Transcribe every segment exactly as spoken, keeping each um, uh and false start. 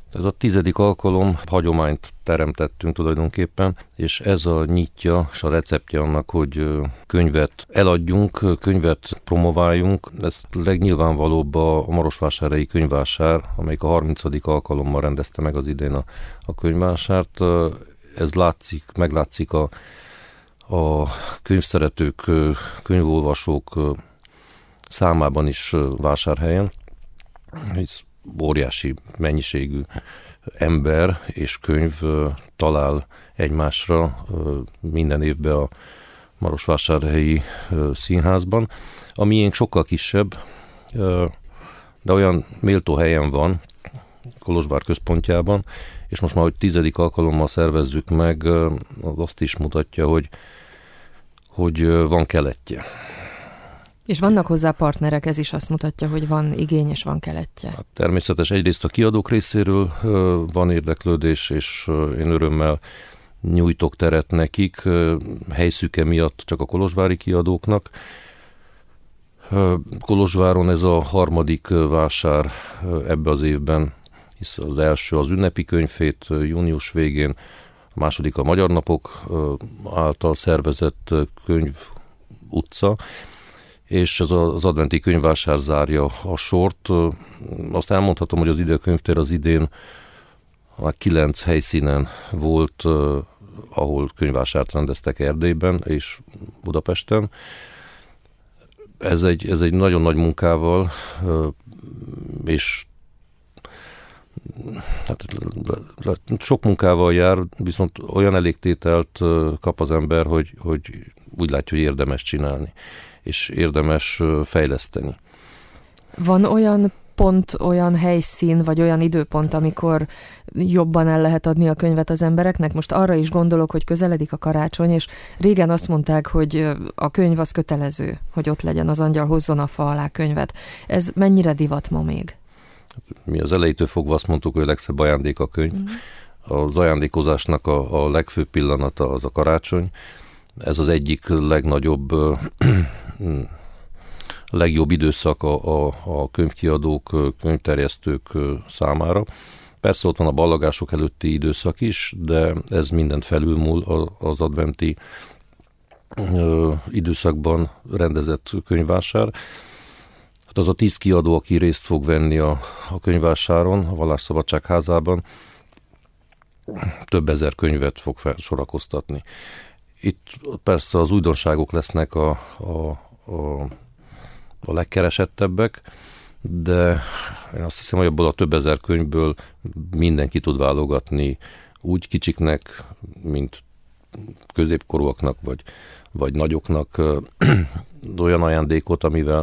Ez a tizedik alkalom, hagyományt teremtettünk tulajdonképpen, és ez a nyitja és a receptje annak, hogy könyvet eladjunk, könyvet promováljunk. Ez legnyilvánvalóbb a marosvásárhelyi könyvvásár, amelyik a harmincadik alkalommal rendezte meg az idén a, a könyvvásárt. Ez látszik, meglátszik a, a könyvszeretők, könyvolvasók számában is Vásárhelyen. Hisz óriási mennyiségű ember és könyv talál egymásra minden évben a marosvásárhelyi színházban. A miénk sokkal kisebb, de olyan méltó helyen van, Kolozsvár központjában, és most már, hogy tizedik alkalommal szervezzük meg, az azt is mutatja, hogy, hogy van keletje. És vannak hozzá partnerek, ez is azt mutatja, hogy van igény és van keletje. Hát természetes, egyrészt a kiadók részéről van érdeklődés, és én örömmel nyújtok teret nekik, helyszüke miatt csak a kolozsvári kiadóknak. Kolozsváron ez a harmadik vásár ebbe az évben, hisz az első az ünnepi könyvhét június végén, a második a Magyar Napok által szervezett könyv utca, és ez az adventi könyvvásár zárja a sort. Azt elmondhatom, hogy az Időkönyvtér az idén már kilenc helyszínen volt, ahol könyvvásárt rendeztek Erdélyben és Budapesten. Ez egy, ez egy nagyon nagy munkával, és hát, sok munkával jár, viszont olyan elégtételt kap az ember, hogy, hogy úgy látja, hogy érdemes csinálni, és érdemes fejleszteni. Van olyan pont, olyan helyszín, vagy olyan időpont, amikor jobban el lehet adni a könyvet az embereknek? Most arra is gondolok, hogy közeledik a karácsony, és régen azt mondták, hogy a könyv az kötelező, hogy ott legyen az angyal, hozzon a fa alá könyvet. Ez mennyire divat ma még? Mi az elejétől fogva azt mondtuk, hogy a legszebb ajándék a könyv. Mm. Az ajándékozásnak a, a legfőbb pillanata az a karácsony. Ez az egyik legnagyobb, legjobb időszak a, a, a könyvkiadók, könyvterjesztők számára. Persze ott van a ballagások előtti időszak is, de ez mindent felülmúl az adventi időszakban rendezett könyvvásár. Hát az a tíz kiadó, aki részt fog venni a, a könyvvásáron, a Vallásszabadság házában, több ezer könyvet fog felsorakoztatni. Itt persze az újdonságok lesznek a, a, a, a legkeresettebbek, de én azt hiszem, hogy abból a több ezer könyvből mindenki tud válogatni úgy kicsiknek, mint középkorúaknak, vagy, vagy nagyoknak olyan ajándékot, amivel,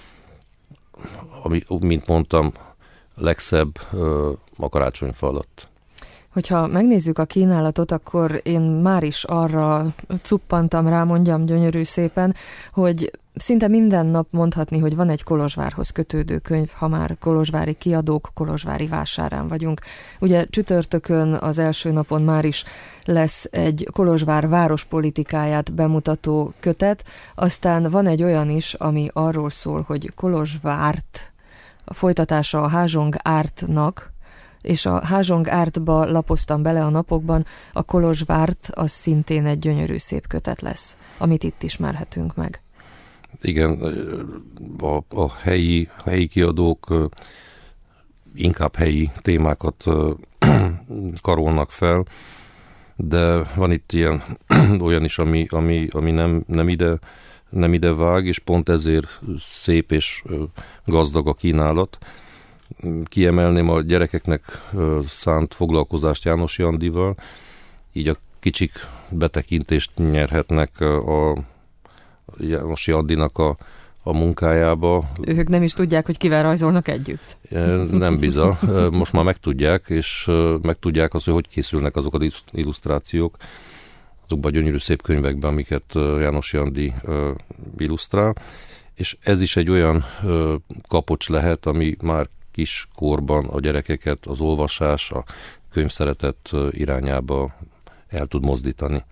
ami, mint mondtam, legszebb a karácsonyfa alatt. Hogyha megnézzük a kínálatot, akkor én már is arra cuppantam rá, mondjam gyönyörű szépen, hogy szinte minden nap mondhatni, hogy van egy Kolozsvárhoz kötődő könyv, ha már kolozsvári kiadók, kolozsvári vásárán vagyunk. Ugye csütörtökön az első napon már is lesz egy Kolozsvár várospolitikáját bemutató kötet, aztán van egy olyan is, ami arról szól, hogy Kolozsvárt, a folytatása a Házsong Ártnak, és a Házsong Ártba lapoztam bele a napokban, a Kolozsvárt az szintén egy gyönyörű szép kötet lesz, amit itt ismerhetünk meg. Igen, a, a helyi, helyi kiadók inkább helyi témákat karolnak fel, de van itt ilyen, olyan is, ami, ami, ami nem, nem, ide, nem ide vág, és pont ezért szép és gazdag a kínálat. Kiemelném a gyerekeknek szánt foglalkozást János Jandival, így a kicsik betekintést nyerhetnek a János Jandinak a, a munkájába. Ők nem is tudják, hogy kivel rajzolnak együtt. Nem biza. Most már megtudják, és megtudják azt, hogy hogy készülnek azok az illusztrációk, azokban a gyönyörű szép könyvekben, amiket János Jandi illusztrál. És ez is egy olyan kapocs lehet, ami már kis korban a gyerekeket az olvasás, a könyvszeretet irányába el tud mozdítani.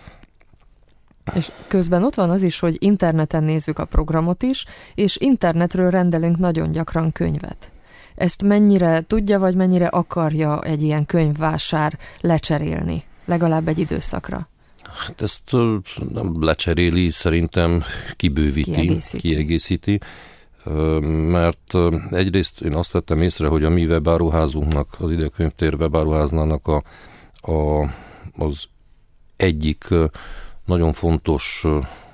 És közben ott van az is, hogy interneten nézzük a programot is, és internetről rendelünk nagyon gyakran könyvet. ezt mennyire tudja, vagy mennyire akarja egy ilyen könyvvásár lecserélni, legalább egy időszakra? Hát ezt nem lecseréli, szerintem kibővíti, kiegészíti. kiegészíti, mert egyrészt én azt vettem észre, hogy a mi webáruházunknak, az Idekönyvtér webáruháznának a, a, az egyik nagyon fontos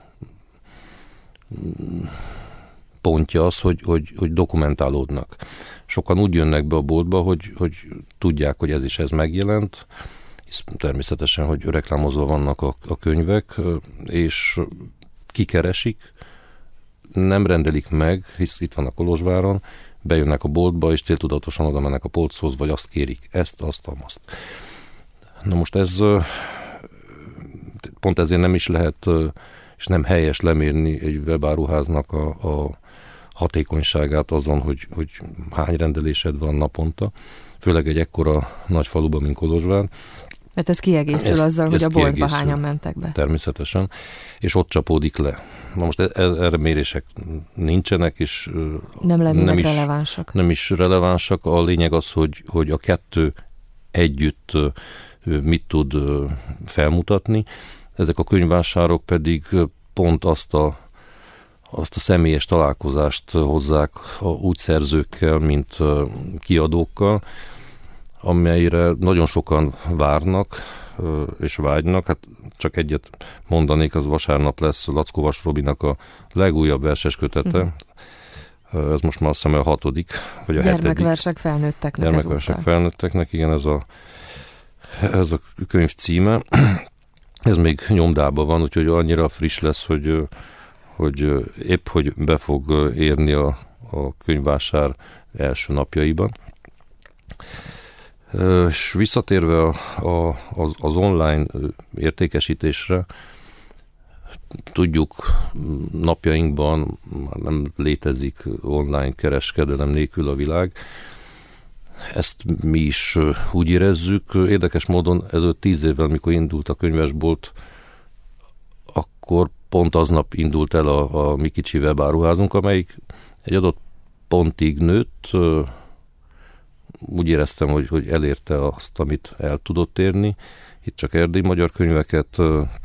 pontja az, hogy, hogy, hogy dokumentálódnak. Sokan úgy jönnek be a boltba, hogy, hogy tudják, hogy ez is ez megjelent, hisz természetesen, hogy reklámozva vannak a, a könyvek, és kikeresik, nem rendelik meg, hisz itt van a Kolozsváron, bejönnek a boltba, és céltudatosan oda mennek a polchoz, vagy azt kérik, ezt, azt, azt. Na most ez pont ezért nem is lehet, és nem helyes lemérni egy webáruháznak a, a hatékonyságát azon, hogy, hogy hány rendelésed van naponta, főleg egy ekkora nagy faluban, mint Kolozsvár. Mert ez kiegészül ez, azzal, ez hogy a boltba hányan mentek be. Természetesen, és ott csapódik le. Na most erre mérések nincsenek, és nem lennének nem is, relevánsak. Nem is relevánsak. A lényeg az, hogy, hogy a kettő együtt mit tud felmutatni. Ezek a könyvvásárok pedig pont azt a, azt a személyes találkozást hozzák úgy szerzőkkel, mint kiadókkal, amelyre nagyon sokan várnak és vágynak. Hát csak egyet mondanék, az vasárnap lesz Lackó Vas Robinak a legújabb verses kötete. Uh-huh. Ez most már azt hiszem a hatodik, vagy a hetedik. Gyermekversek felnőtteknek. Gyermekversek felnőtteknek, igen, ez a, ez a könyv címe. Ez még nyomdában van, úgyhogy annyira friss lesz, hogy, hogy épp, hogy be fog érni a, a könyvvásár első napjaiban. És visszatérve a, a, az, az online értékesítésre, tudjuk, napjainkban már nem létezik online kereskedelem nélkül a világ. Ezt mi is úgy érezzük. Érdekes módon ezelőtt tíz évvel, amikor indult a könyvesbolt, akkor pont aznap indult el a, a mi kicsi webáruházunk, amelyik egy adott pontig nőtt. Úgy éreztem, hogy, hogy elérte azt, amit el tudott érni. Itt csak erdélyi magyar könyveket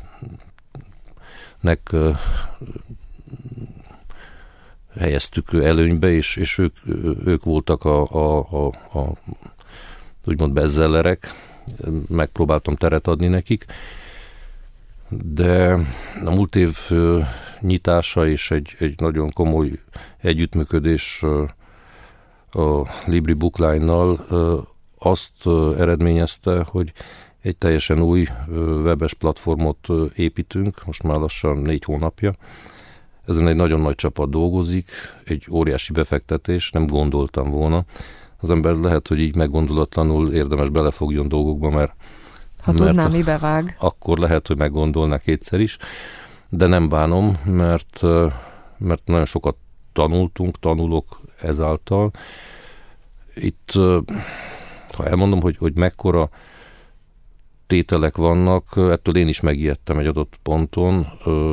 nek helyeztük előnybe, és, és ők, ők voltak a, a, a, a úgymond bestsellerek. Megpróbáltam teret adni nekik, de a múlt év nyitása és egy, egy nagyon komoly együttműködés a Libri Bookline-nal azt eredményezte, hogy egy teljesen új webes platformot építünk, most már lassan négy hónapja. Ezen egy nagyon nagy csapat dolgozik, egy óriási befektetés, nem gondoltam volna. Az ember lehet, hogy így meggondolatlanul érdemes belefogjon dolgokba, mert ha mert tudnám, mibe vág. Akkor lehet, hogy meggondolná kétszer is, de nem bánom, mert, mert nagyon sokat tanultunk, tanulok ezáltal. Itt, ha elmondom, hogy, hogy mekkora tételek vannak, ettől én is megijedtem egy adott ponton.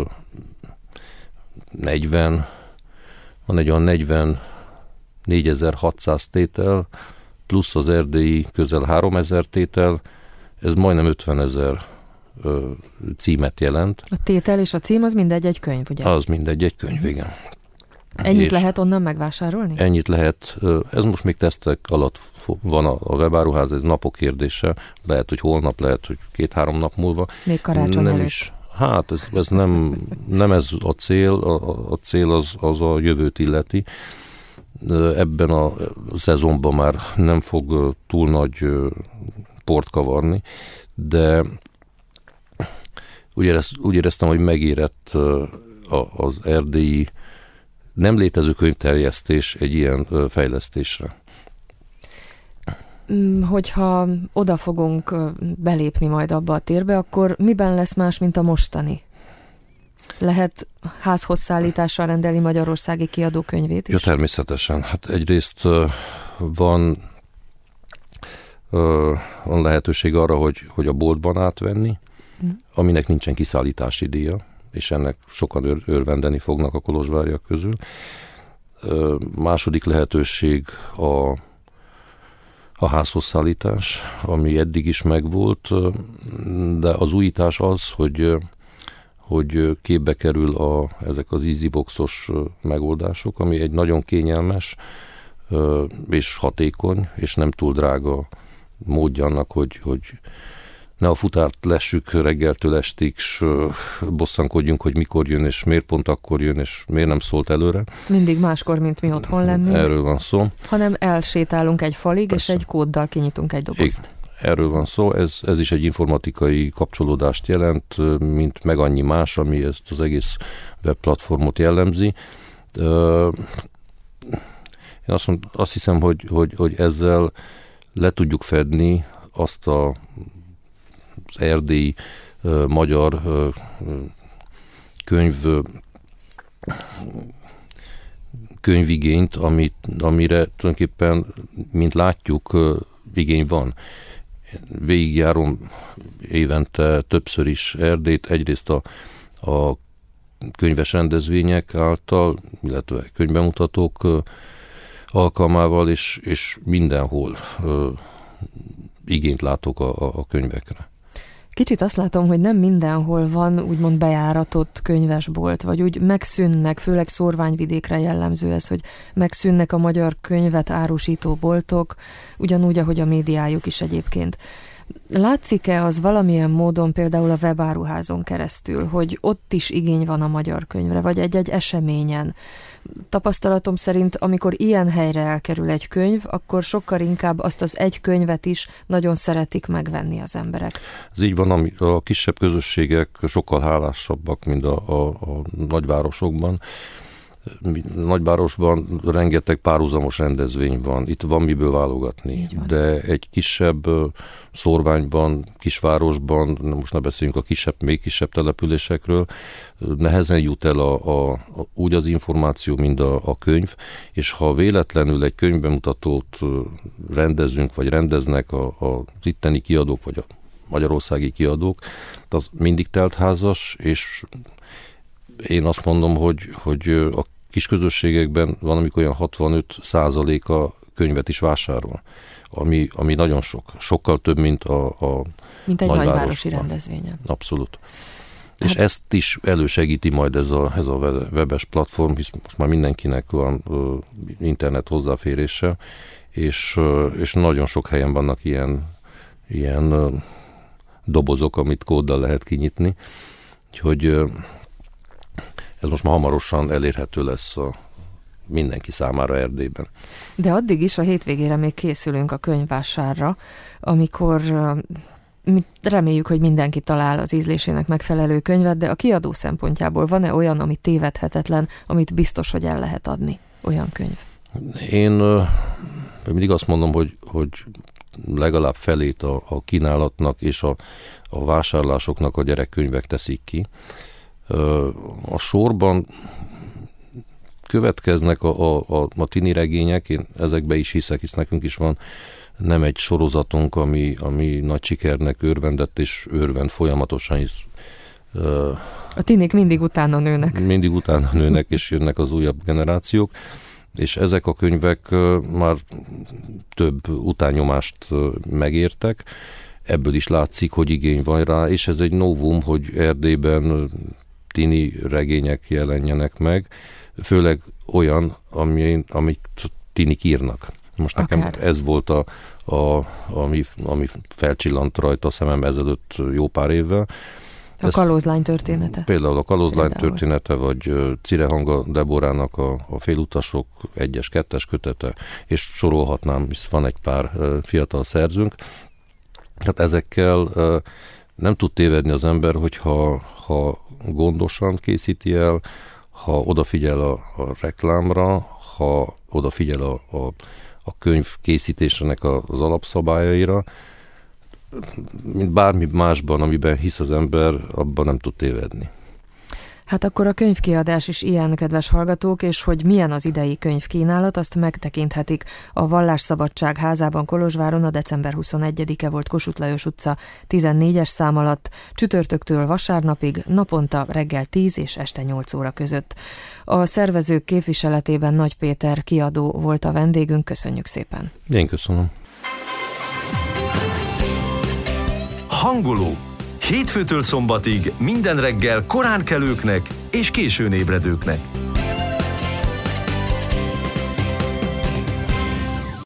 negyven, van egy olyan negyvennégyezer-hatszáz tétel, plusz az erdélyi közel háromezer tétel, ez majdnem ötvenezer címet jelent. A tétel és a cím az mindegy egy könyv, ugye? Az mindegy egy könyv, igen. Ennyit és lehet onnan megvásárolni? Ennyit lehet. Ez most még tesztek alatt van a webáruház, ez napok kérdése. Lehet, hogy holnap, lehet, hogy két-három nap múlva. Még karácsony nem előtt. Is. Hát ez, ez nem, nem ez a cél, a, a cél az, az a jövőt illeti. Ebben a szezonban már nem fog túl nagy port kavarni, de úgy, érez, úgy éreztem, hogy megérett az erdélyi nem létező könyvterjesztés egy ilyen fejlesztésre. Hogyha oda fogunk belépni majd abba a térbe, akkor miben lesz más, mint a mostani? Lehet házhoz szállítással rendelni magyarországi kiadó könyvét is? Ja, természetesen. Hát egyrészt van, van lehetőség arra, hogy, hogy a boltban átvenni, mm. aminek nincsen kiszállítási díja, és ennek sokan ör, örvendeni fognak a kolozsváriak közül. Második lehetőség a a házhozszállítás, ami eddig is megvolt, de az újítás az, hogy, hogy képbe kerül a, ezek az EasyBox-os megoldások, ami egy nagyon kényelmes és hatékony, és nem túl drága módja annak, hogy, hogy ne a futárt lessük reggeltől estig, s bosszankodjunk, hogy mikor jön, és miért pont akkor jön, és miért nem szólt előre. Mindig máskor, mint mi otthon lennénk. Erről van szó. Hanem elsétálunk egy falig, Persze. és egy kóddal kinyitunk egy dobozt. Igen, erről van szó. Ez, ez is egy informatikai kapcsolódást jelent, mint meg annyi más, ami ezt az egész webplatformot jellemzi. Én azt, mond, azt hiszem, hogy, hogy, hogy ezzel le tudjuk fedni azt a, az erdélyi uh, magyar uh, könyv uh, könyvigényt, amit, amire tulajdonképpen, mint látjuk, uh, igény van. Végigjárom évente többször is Erdélyt, egyrészt a, a könyves rendezvények által, illetve könyvbemutatók uh, alkalmával, és, és mindenhol uh, igényt látok a, a könyvekre. Kicsit azt látom, hogy nem mindenhol van úgymond bejáratott könyvesbolt, vagy úgy megszűnnek, főleg szórványvidékre jellemző ez, hogy megszűnnek a magyar könyvet árusító boltok, ugyanúgy, ahogy a médiájuk is egyébként. Látszik-e az valamilyen módon például a webáruházon keresztül, hogy ott is igény van a magyar könyvre, vagy egy-egy eseményen? Tapasztalatom szerint, amikor ilyen helyre elkerül egy könyv, akkor sokkal inkább azt az egy könyvet is nagyon szeretik megvenni az emberek. Ez így van, a kisebb közösségek sokkal hálásabbak, mint a, a, a nagyvárosokban. Nagyvárosban rengeteg párhuzamos rendezvény van, itt van miből válogatni, de egy kisebb szórványban, kisvárosban, most ne beszéljünk a kisebb, még kisebb településekről, nehezen jut el a, a, a, úgy az információ, mint a, a könyv, és ha véletlenül egy könyvbemutatót rendezünk, vagy rendeznek a, a, az itteni kiadók, vagy a magyarországi kiadók, az mindig teltházas, és én azt mondom, hogy, hogy a kis közösségekben van, amikor olyan hatvanöt százaléka könyvet is vásárol, ami, ami nagyon sok. Sokkal több, mint a, a Mint egy nagyvárosi rendezvényen. Abszolút. Hát. És ezt is elősegíti majd ez a, ez a webes platform, hisz most már mindenkinek van uh, internet hozzáférése, és, uh, és nagyon sok helyen vannak ilyen, ilyen uh, dobozok, amit kóddal lehet kinyitni. Úgyhogy uh, ez most már hamarosan elérhető lesz a mindenki számára Erdélyben. De addig is a hétvégére még készülünk a könyvvásárra, amikor reméljük, hogy mindenki talál az ízlésének megfelelő könyvet, de a kiadó szempontjából van-e olyan, ami tévedhetetlen, amit biztos, hogy el lehet adni? Olyan könyv? Én mindig azt mondom, hogy, hogy legalább felét a, a kínálatnak és a, a vásárlásoknak a gyerekkönyvek teszik ki. A sorban következnek a, a, a, a tini regények, én ezekbe is hiszek, hisz nekünk is van nem egy sorozatunk, ami, ami nagy sikernek örvendett, és örvend folyamatosan. Hisz, uh, a tinik mindig utána nőnek. Mindig utána nőnek, és jönnek az újabb generációk, és ezek a könyvek uh, már több utányomást uh, megértek, ebből is látszik, hogy igény van rá, és ez egy novum, hogy Erdélyben tini regények jelenjenek meg, főleg olyan, ami, amit tinik írnak. Most nekem Akár. ez volt a, a ami, ami felcsillant rajta a szemem ezelőtt jó pár évvel. A ez, Kalózlány története. Például a Kalózlány például. története, vagy Cirehanga Deborának a, a Félutasok egyes, kettes kötete, és sorolhatnám, hisz van egy pár fiatal szerzőnk. Hát ezekkel nem tud tévedni az ember, hogyha ha gondosan készíti el, ha odafigyel a, a reklámra, ha odafigyel a, a, a könyv készítésének az alapszabályaira, mint bármi másban, amiben hisz az ember, abban nem tud tévedni. Hát akkor a könyvkiadás is ilyen, kedves hallgatók, és hogy milyen az idei könyvkínálat, azt megtekinthetik. A Vallásszabadság házában Kolozsváron a december huszonegyedike volt Kossuth Lajos utca tizennégyes szám alatt, csütörtöktől vasárnapig, naponta reggel tíz és este nyolc óra között. A szervezők képviseletében Nagy Péter kiadó volt a vendégünk, köszönjük szépen. Én köszönöm. Hangoló. Hétfőtől szombatig minden reggel korán kelőknek és későn ébredőknek.